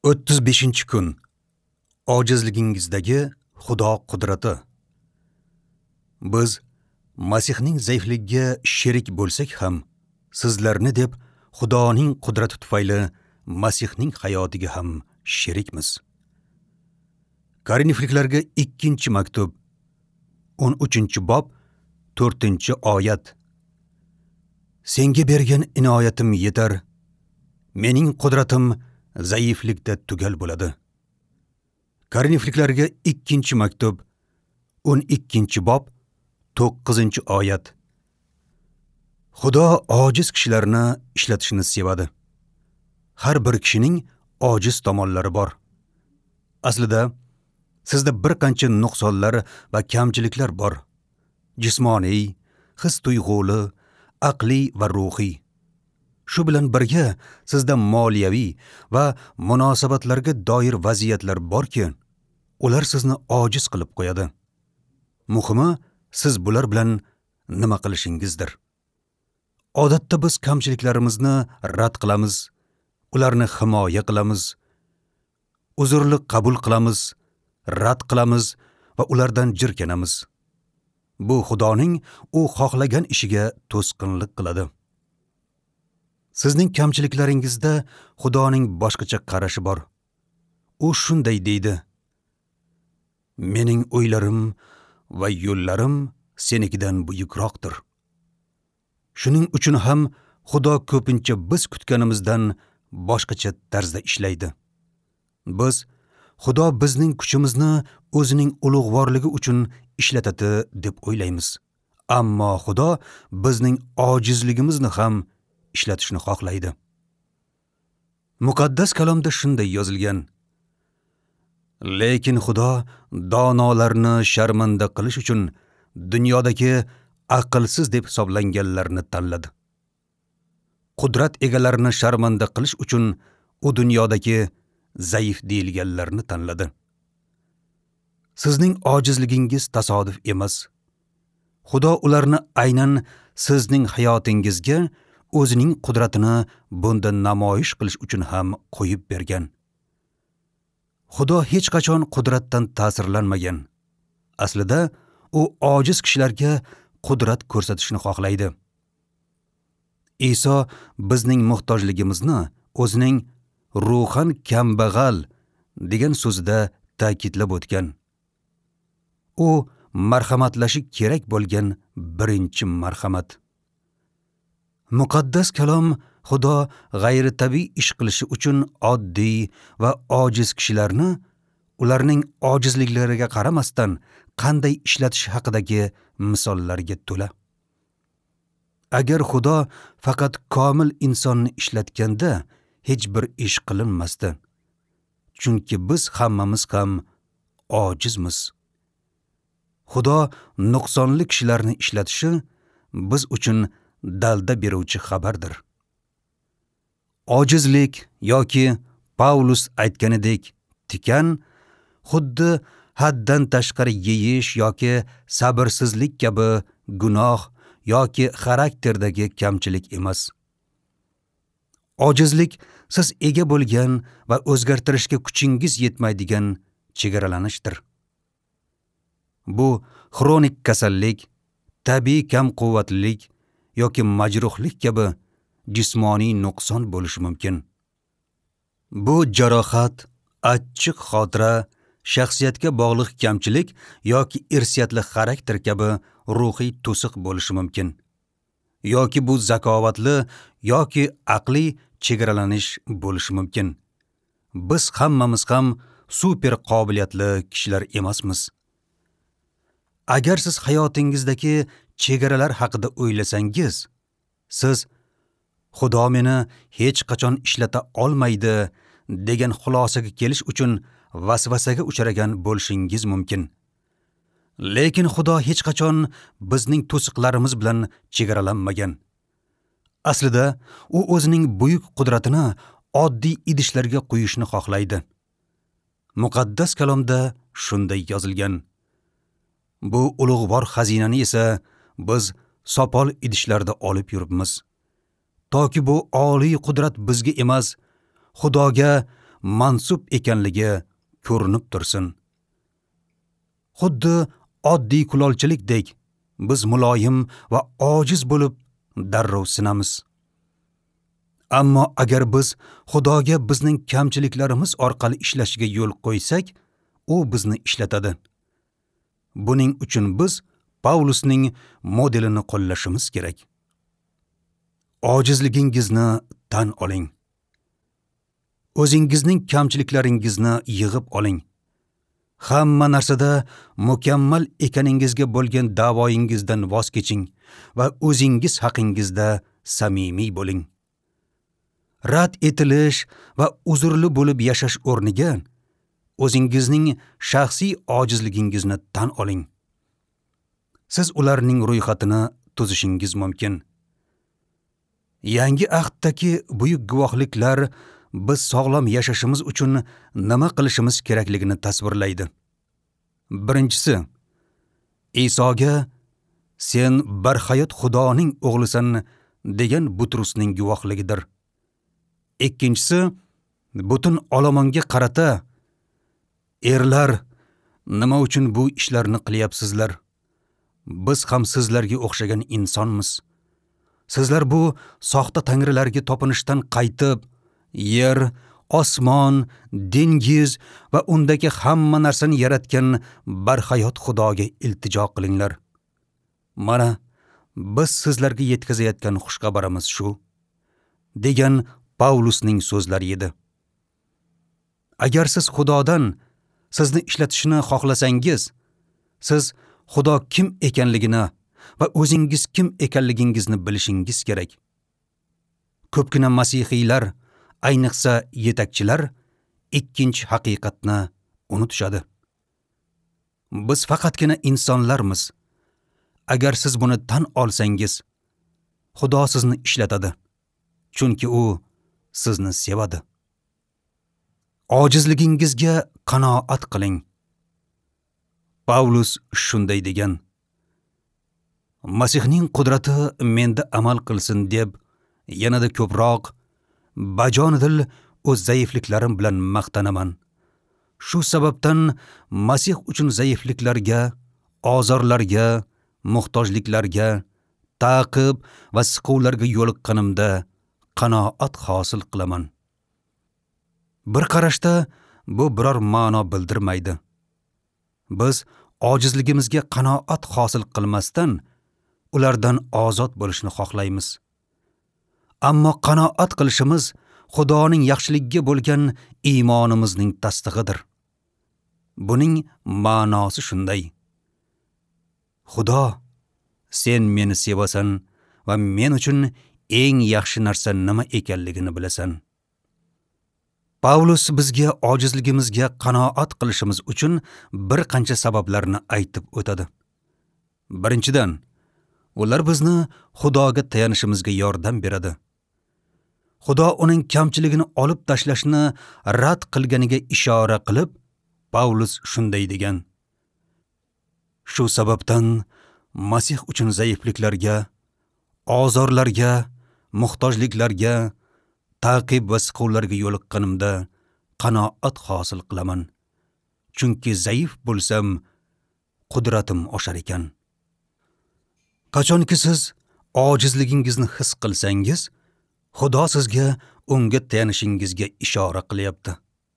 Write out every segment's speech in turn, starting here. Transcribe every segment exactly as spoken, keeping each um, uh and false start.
o'ttiz beshinchi kun. Ojizligingizdagi Xudo qudrati. Biz Masihning zaifligiga sherik bo'lsak ham, sizlarni deb Xudoning qudrati tufayli Masihning hayotiga ham sherikmiz. Korinfliklarga ikkinchi maktub, o'n uchinchi bob, to'rtinchi oyat. Senga bergan inoyatim yetar, mening qudratim zaiflikda tugal bo'ladi. Korinfliklarga ikkinchi maktub, o'n ikkinchi bob, to'qqizinchi oyat. Xudo ojiz kishilarni ishlatishni sevadi. Har bir kishining ojiz tomonlari bor. Aslida sizda bir qancha nuqsonlar va kamchiliklar bor. Jismoniy, his-tuyg'uli, aqliy va ruhiy. Shu bilan birga sizda moliyaviy va munosabatlarga doir vaziyatlar borki, ular sizni ojiz qilib qo'yadi. Muhimi, siz bular bilan nima qilishingizdir. Odatda biz kamchiliklarimizni rad qilamiz, ularni himoya qilamiz, uzrli qabul qilamiz, rad qilamiz va ulardan jirkanamiz. Bu Xudoning u xohlagan ishiga to'sqinlik qiladi. Sizning kamchiliklaringizda Xudoning boshqacha qarashi bor. U shunday deydi: Mening o'ylarim va yo'llarim senikidan buyukroqdir. Shuning uchun ham Xudo ko'pincha biz kutganimizdan boshqacha tarzda ishlaydi. Biz Xudo bizning kuchimizni o'zining ulug'vorligi uchun ishlatadi deb o'ylaymiz. Ammo Xudo bizning ojizligimizni ham ishlatishni xohlaydi. Muqaddas kalomda shunday yozilgan: Lekin Xudo donolarni sharmanda qilish uchun dunyodagi aqlsiz deb hisoblanganlarni tanladi. Qudrat egalarini sharmanda qilish uchun u dunyodagi zaif deyilganlarni tanladi. Sizning ojizligingiz tasodif emas. Xudo ularni aynan sizning hayotingizga o'zining qudratini bunda namoyish qilish uchun ham qo'yib bergan. Xudo hech qachon qudratdan ta'sirlanmagan. Aslida u ojiz kishilarga qudrat ko'rsatishni xohlaydi. Iso bizning muhtojligimizni o'zining ruhan kambag'al degan so'zida ta'kidlab o'tgan. U marhamatlashi kerak bo'lgan birinchi marhamat. Muqaddas kalom Xudo g'ayritabiiy ish qilishi uchun oddiy va ojiz kishilarni ularning ojizliklariga qaramasdan qanday ishlatish haqidagi misollarga to'la. Agar Xudo faqat komil insonni ishlatganda hech bir ish qilinmasdi. Chunki biz hammamiz ham ojizmiz. Xudo nuqsonli kishilarni ishlatishi biz uchun dalda beruvchi xabardir. Ojizlik yoki Paulus aytganidek tikan xuddi haddan tashqari yeyish yoki sabrsizlik kabi gunoh yoki xarakterdagi kamchilik emas. Ojizlik siz ega bo'lgan va o'zgartirishga kuchingiz yetmaydigan chegaralanishdir. Bu xronik kasallik, tabiiy kamquvvatlilik yoki majruhlik kabi jismoniy nuqson bo'lishi mumkin. Bu jarohat, achchiq xotira, shaxsiyatga bog'liq kamchilik yoki irsiyatli xarakter kabi ruhiy to'siq bo'lishi mumkin. Yoki bu zakovatli yoki aqliy chegaralanish bo'lishi mumkin. Biz hammamiz ham super qobiliyatli kishilar emasmiz. Agar siz hayotingizdagi chegaralar haqida o'ylasangiz, siz Xudo meni hech qachon ishlata olmaydi degan xulosaga kelish uchun vasvasaga uchragan bo'lishingiz mumkin. Lekin Xudo hech qachon bizning to'siqlarimiz bilan chegaralanmagan. Aslida u o'zining buyuk qudratini oddiy idishlarga qo'yishni xohlaydi. Muqaddas kalomda shunday yozilgan: Bu ulug'vor xazinani esa biz sopol idishlarda olib yuribmiz. Toki bu oliy qudrat bizga emas, Xudoga mansub ekanligi ko'rinib tursin. Xuddi oddiy kulolchilikdek biz muloyim va ojiz bo'lib darrov sinamiz. Ammo agar biz Xudoga bizning kamchiliklarimiz orqali ishlashiga yo'l qo'ysak, u bizni ishlatadi. Buning uchun biz Pavlusning modelini qo'llashimiz kerak. Ojizligingizni tan oling. O'zingizning kamchiliklaringizni yig'ib oling. Hamma narsada mukammal ekaningizga bo'lgan da'voyingizdan voz keching va o'zingiz haqingizda samimiy bo'ling. Rad etilish va uzrli bo'lib yashash o'rniga o'zingizning shaxsiy ojizligingizni tan oling. Siz ularning ro'yxatini tuzishingiz mumkin. Yangi ahddagi buyuk guvohliklar biz sog'lom yashashimiz uchun nima qilishimiz kerakligini tasvirlaydi. Birinchisi, Isoga sen barhayot Xudoning o'g'lisan degan Butrusning guvohligidir. Ikkinchisi, butun olomonga qarata erlar nima uchun bu ishlarni qilyapsizlar? Biz ham sizlarga o'xshagan insonmiz. Sizlar bu soxta tangrilarga topinishdan qaytib, yer, osmon, dengiz va undagi hamma narsani yaratgan barhayot Xudoga iltijo qilinglar. Mana biz sizlarga yetkazayotgan xushxabarimiz shu, degan Pavlusning so'zlari edi. Agar siz Xudodan sizni ishlatishni xohlasangiz, siz Xudo kim ekanligini va o'zingiz kim ekanligingizni bilishingiz kerak. Ko'pgina masihiylar, ayniqsa yetakchilar, ikkinchi haqiqatni unutishadi. Biz faqatgina insonlarmiz. Agar siz buni tan olsangiz, Xudo sizni ishlatadi. Chunki u sizni sevadi. Ojizligingizga qanoat qiling. Pavlus shunday degan: Masihning qudrati menda amal qilsin deb yanada ko'proq bajonidil o'z zaifliklarim bilan maqtanaman. Shu sababdan Masih uchun zaifliklarga, ozorlarga, muhtojliklarga, ta'qib va siquvlarga yo'liqqanimda qanoat hosil qilaman. Bir qarashda bu biror ma'no bildirmaydi. Biz ojizligimizga qanoat hosil qilmasdan ulardan ozod bo'lishni xohlaymiz. Ammo qanoat qilishimiz Xudoning yaxshiligiga bo'lgan iymonimizning tasdig'idir. Buning ma'nosi shunday: Xudo, sen meni sevasan va men uchun eng yaxshi narsa nima ekanligini bilasan. Pavlus bizga ojizligimizga qanoat qilishimiz uchun bir qancha sabablarni aytib o'tadi. Birinchidan, ular bizni Xudoga tayanishimizga yordam beradi. Xudo uning kamchiligini olib tashlashni rad qilganiga ishora qilib, Pavlus shunday degan: Shu sababdan Masih uchun zaifliklarga, ozorlarga, muhtojliklarga, ta'qib va siquvlarga yo'liqqanimda qanoat hosil qilaman. Chunki zaif bo'lsam, qudratim oshar ekan. Qachonki siz ojizligingizni his qilsangiz, Xudo sizga unga tayanishingizga ishora qilyapti.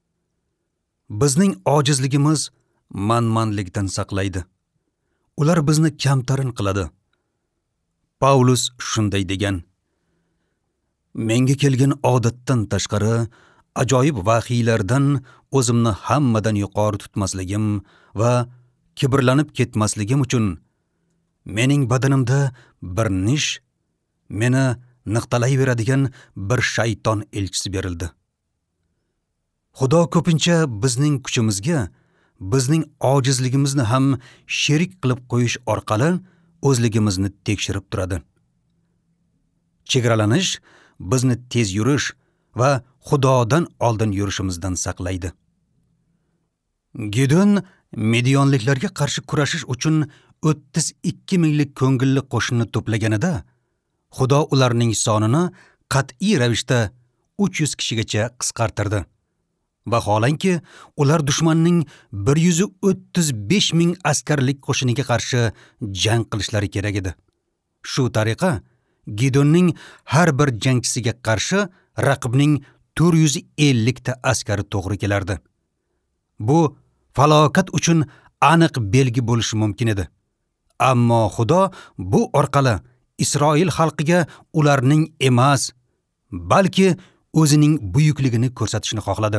Bizning ojizligimiz manmanlikdan saqlaydi. Ular bizni kamtarin qiladi. Pavlus shunday degan: Menga kelgan odatdan tashqari ajoyib vahiylardan o'zimni hammadan yuqori tutmasligim va kibrlanib ketmasligim uchun mening badanimda bir nish, meni niqtalayveradigan bir shayton elchisi berildi. Xudo ko'pincha bizning kuchimizga, bizning ojizligimizni ham sherik qilib qo'yish orqali o'zligimizni tekshirib turadi. Chegaralanish bizni tez yurish va Xudodan oldin yurishimizdan saqlaydi. Gideon Midionliklarga qarshi kurashish uchun o'ttiz ikki minglik ko'ngilli qo'shinni to'plaganida, Xudo ularning sonini qat'iy ravishda uch yuz kishigacha qisqartirdi Vaholanki, ular dushmanning bir yuz o'ttiz besh ming askarlik qo'shiniga qarshi jang qilishlari kerak edi. Shu tariqa Gidonning har bir jangchisiga qarshi raqibning to'rt yuz ellik ta askari to'g'ri kelardi. Bu falokat uchun aniq belgi bo'lishi mumkin edi. Ammo Xudo bu orqali Isroil xalqiga ularning emas, balki o'zining buyukligini ko'rsatishni xohladi.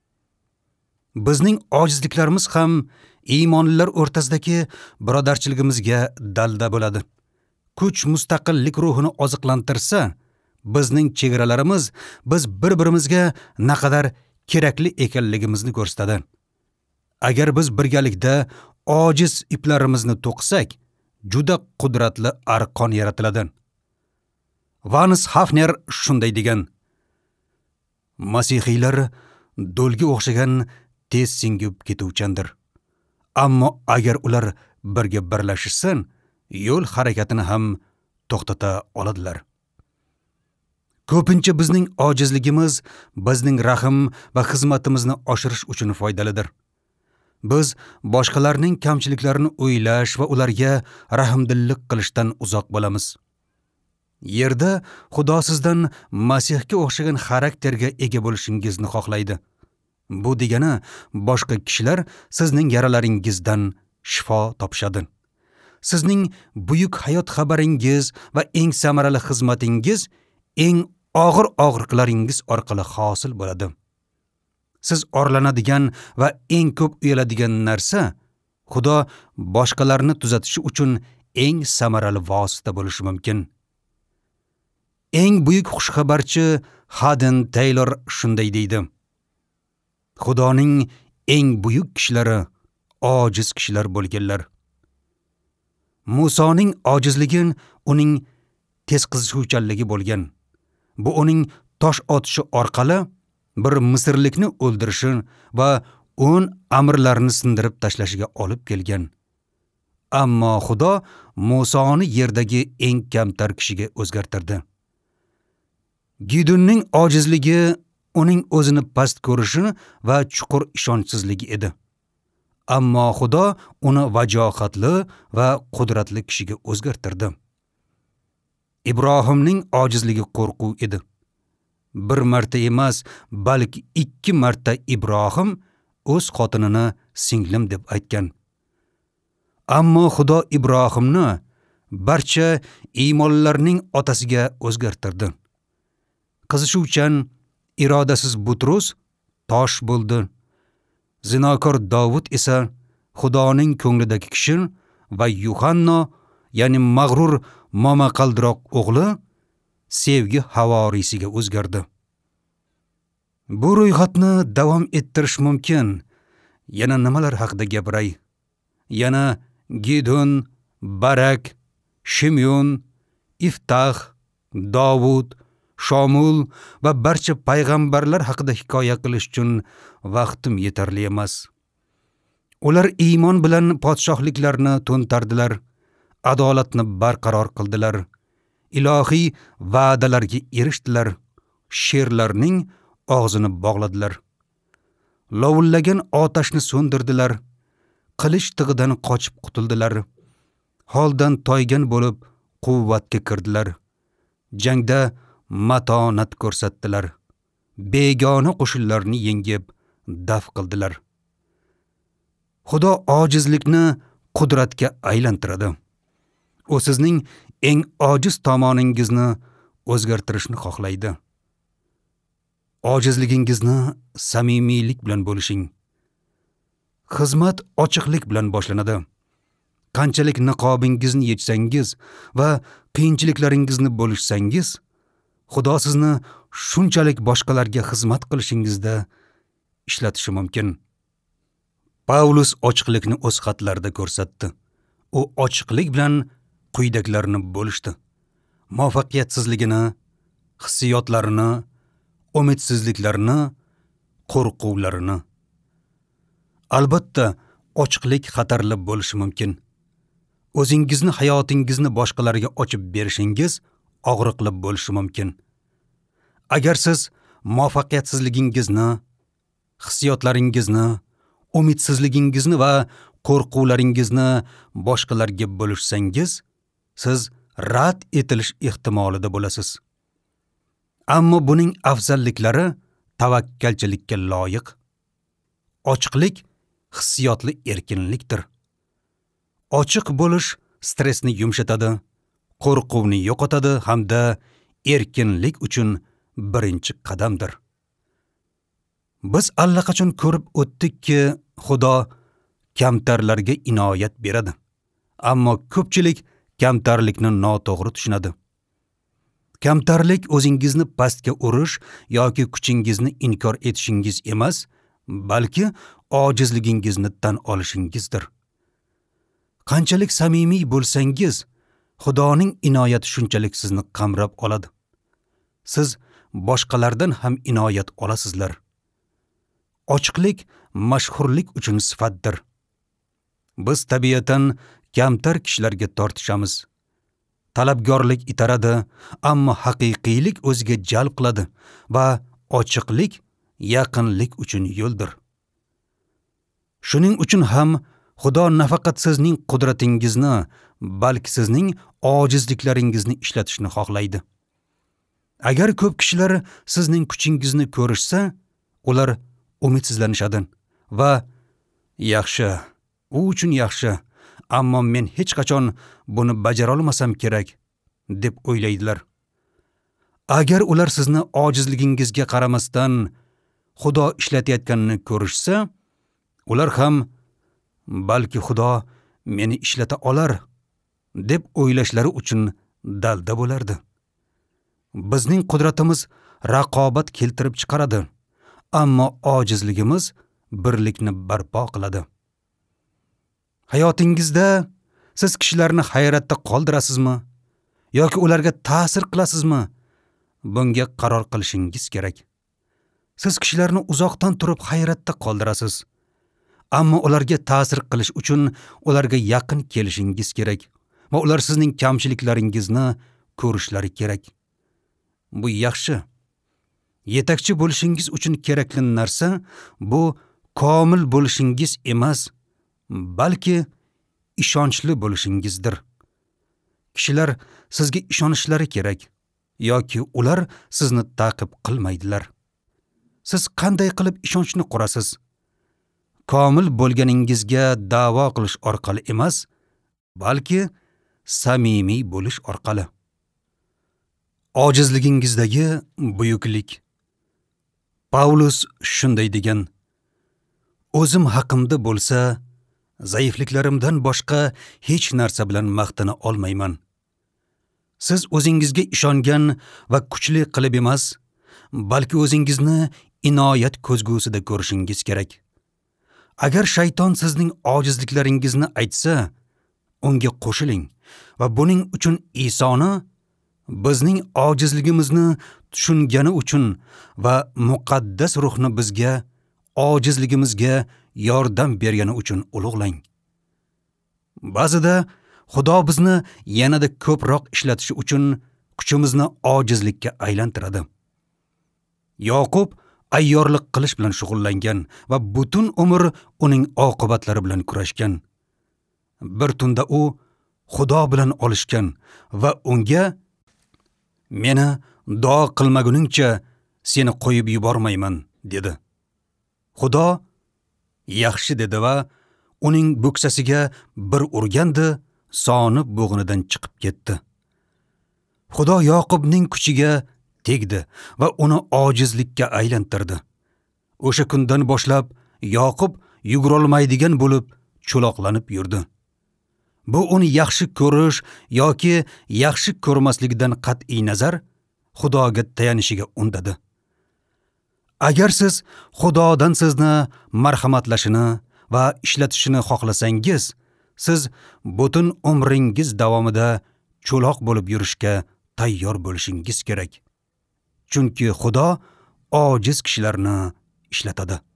Bizning ojizliklarimiz ham iymonlilar o'rtasidagi birodarchiligimizga dalda bo'ladi. Kuch mustaqillik ruhini oziqlantirsa, bizning chegaralarimiz biz bir-birimizga naqadar kerakli ekanligimizni ko'rsatadi. Agar biz birgalikda ojiz iplarimizni to'qisak, juda qudratli arqon yaratiladi. Vans Hafner shunday degan: Masihiylar do'lga o'xshagan tez singib ketuvchandir. Ammo agar ular birga birlashishsin, yo'l harakatini ham to'xtata oladilar. Ko'pincha bizning ojizligimiz bizning rahm va xizmatimizni oshirish uchun foydalidir. Biz boshqalarning kamchiliklarini o'ylash va ularga rahmdillik qilishdan uzoq bo'lamiz. Yerda Xudo sizdan Masihga o'xshagan xarakterga ega bo'lishingizni xohlaydi. Bu degani boshqa kishilar sizning yaralaringizdan shifo topishadi. Sizning buyuk hayot xabaringiz va eng samarali xizmatingiz eng og'ir og'riqlaringiz orqali hosil bo'ladi. Siz orlanadigan va eng ko'p uyaladigan narsa Xudo boshqalarni tuzatishi uchun eng samarali vosita bo'lishi mumkin. Eng buyuk xushxabarchi Haden Taylor shunday deydi: Xudoning eng buyuk kishilari ojiz kishilar bo'lganlar. Musoning ojizligi uning tezqizuvchanligi bo'lgan. Bu uning tosh otishi orqali bir misrlikni o'ldirishi va o'n amirlarni sindirib tashlashiga olib kelgan. Ammo Xudo Musoni yerdagi eng kamtar kishiga o'zgartirdi. Gidonning ojizligi uning o'zini past ko'rishi va chuqur ishonchsizligi edi. Ammo Xudo uni vajohatli va qudratli kishiga o'zgartirdi. Ibrohimning ojizligi qo'rquv edi. Bir marta emas, balki ikki marta Ibrohim o'z xotinini singlim deb aytgan. Ammo Xudo Ibrohimni barcha iymonlarning otasiga o'zgartirdi. Qizishuvchan, irodasiz Butrus tosh bo'ldi. Zinokor Davud esa Xudoning ko'nglidagi kishi va Yuhanna, ya'ni mag'rur momaqaldiroq o'g'li sevgi havorisiga o'zgardi. Bu ro'yxatni davom ettirish mumkin. Yana nimalar haqida gapiray? Yana Gidon, Barak, Shimyon, Iftah, Davud, Shomul va barcha payg'ambarlar haqida hikoya qilish uchun vaqtim yetarli emas. Ular iymon bilan podshohliklarni to'ntardilar, adolatni barqaror qildilar, ilohiy va'dalarga erishdilar, sherlarning og'zini bog'ladilar. Lovullagan otashni so'ndirdilar, qilich tig'idan qochib qutuldilar, holdan toygan bo'lib quvvatga kirdilar, jangda matonat ko'rsatdilar, begona qo'shinlarni yengib daf qildilar. Xudo ojizlikni qudratga aylantiradi. U sizning eng ojiz tomoningizni o'zgartirishni xohlaydi. Ojizligingizni samimiylik bilan bo'lishing. Xizmat ochiqlik bilan boshlanadi. Qanchalik niqobingizni yechsangiz va qiyinchiliklaringizni bo'lishsangiz, Xudo sizni shunchalik boshqalarga xizmat qilishingizda ishlatishi mumkin. Paulus ochiqlikni o'z xatlarida ko'rsatdi. U ochiqlik bilan quyidagilarni bo'lishdi: muvaffaqiyatsizligini, hissiyotlarini, umidsizliklarini, qo'rquvlarini. Albatta, ochiqlik xatarli bo'lishi mumkin. O'zingizni, hayotingizni boshqalarga ochib berishingiz og'riqli bo'lishi mumkin. Agar siz muvaffaqiyatsizligingizni, hissiyotlaringizni, umidsizligingizni va qo'rquvlaringizni boshqalarga bo'lishsangiz, siz rad etilish ehtimolida bo'lasiz. Ammo buning afzalliklari tavakkalchilikka loyiq. Ochiqlik hissiyotli erkinlikdir. Ochiq bo'lish stressni yumshatadi, qo'rquvni yo'qotadi hamda erkinlik uchun birinchi qadamdir. Biz allaqachon ko'rib o'tdikki, Xudo kamtarlarga inoyat beradi. Ammo ko'pchilik kamtarlikni noto'g'ri tushunadi. Kamtarlik o'zingizni pastga urish yoki kuchingizni inkor etishingiz emas, balki ojizligingizni tan olishingizdir. Qanchalik samimiy bo'lsangiz, Xudoning inoyati shunchalik sizni qamrab oladi. Siz boshqalardan ham inoyat olasizlar. Ochiqlik mashhurlik uchun sifatdir. Biz tabiatan kamtar kishilarga tortishamiz. Talabgorlik itaradi, ammo haqiqiylik o'ziga jalb qiladi va ochiqlik yaqinlik uchun yo'ldir. Shuning uchun ham Xudo nafaqat sizning qudratingizni, balki sizning ojizliklaringizni ishlatishni xohlaydi. Agar ko'p kishilar sizning kuchingizni ko'rishsa, ular umidsizlanishadi va yaxshi, u uchun yaxshi, ammo men hech qachon buni bajara olmasam kerak deb o'ylaydilar. Agar ular sizni ojizligingizga qaramasdan Xudo ishlatayotganini ko'rishsa, ular ham balki Xudo meni ishlata olar deb o'ylashlari uchun dalda bo'lardi. Bizning qudratimiz raqobat keltirib chiqaradi, ammo ojizligimiz birlikni barpo qiladi. Hayotingizda siz kishilarni hayratda qoldirasizmi yoki ularga ta'sir qilasizmi? Bunga qaror qilishingiz kerak. Siz kishilarni uzoqdan turib hayratda qoldirasiz, ammo ularga ta'sir qilish uchun ularga yaqin kelishingiz kerak va ular sizning kamchiliklaringizni ko'rishlari kerak. Bu yaxshi. Yetakchi bo'lishingiz uchun kerakli narsa bu komil bo'lishingiz emas, balki ishonchli bo'lishingizdir. Kishilar sizga ishonishlari kerak yoki ular sizni ta'qib qilmaydilar. Siz qanday qilib ishonchni qurasiz? Komil bo'lganingizga da'vo qilish orqali emas, balki samimiy bo'lish orqali. Ojizligingizdagi buyuklik. Paulus shunday degan: O'zim haqimda bo'lsa, zaifliklarimdan boshqa hech narsa bilan maqtana olmayman. Siz o'zingizga ishongan va kuchli qilib emas, balki o'zingizni inoyat ko'zgusida ko'rishingiz kerak. Agar shayton sizning ojizliklaringizni aytsa, unga qo'shiling va buning uchun Isoni bizning ojizligimizni tushungani uchun va muqaddas ruhni bizga ojizligimizga yordam bergani uchun ulug'lang. Ba'zida Xudo bizni yanada ko'proq ishlatishi uchun kuchimizni ojizlikka aylantiradi. Yoqub ayyorlik qilish bilan shug'ullangan va butun umr uning oqibatlari bilan kurashgan. Bir tunda u Xudo bilan olishgan va unga: "Meni duo qilmaguningcha seni qo'yib yubormayman" dedi. Xudo yaxshi dedi va uning bo'ksasiga bir urgandi, soni bo'g'inidan chiqib ketdi. Xudo Yoqubning kuchiga tegdi va uni ojizlikka aylantirdi. O'sha kundan boshlab Yoqub yugurolmaydigan bo'lib cho'loqlanib yurdi. Bu uni yaxshi ko'rish yoki yaxshi ko'rmaslikdan qat'iy nazar Xudoga tayanishiga undadi. Agar siz Xudodan sizni marhamatlashini va ishlatishini xohlasangiz, siz butun umringiz davomida cho'loq bo'lib yurishga tayyor bo'lishingiz kerak. Chunki Xudo ojiz kishilarni ishlatadi.